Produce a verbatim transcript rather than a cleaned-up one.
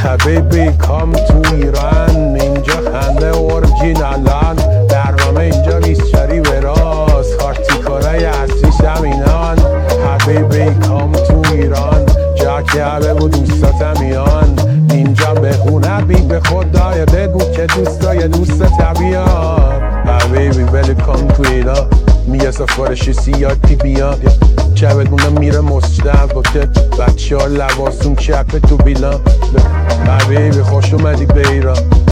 حبیبی کام تو ایران، اینجا خنده اورجینالان، برنامه اینجا بیسچری به راست، خارتی کارای اصلیش همینان. حبیبی کام تو ایران، جا که بگو دوستات میان، اینجا بخونه بی به خدای، بگو که دوستای دوستت بیان. حبیبی ولی کام تو ایران، میگه سفارشی سیاتی بیان، چه بدونه میره مسجد باته، بچه ها لباسون چپه تو بیلان. حبیبی خوش اومدی به ایران.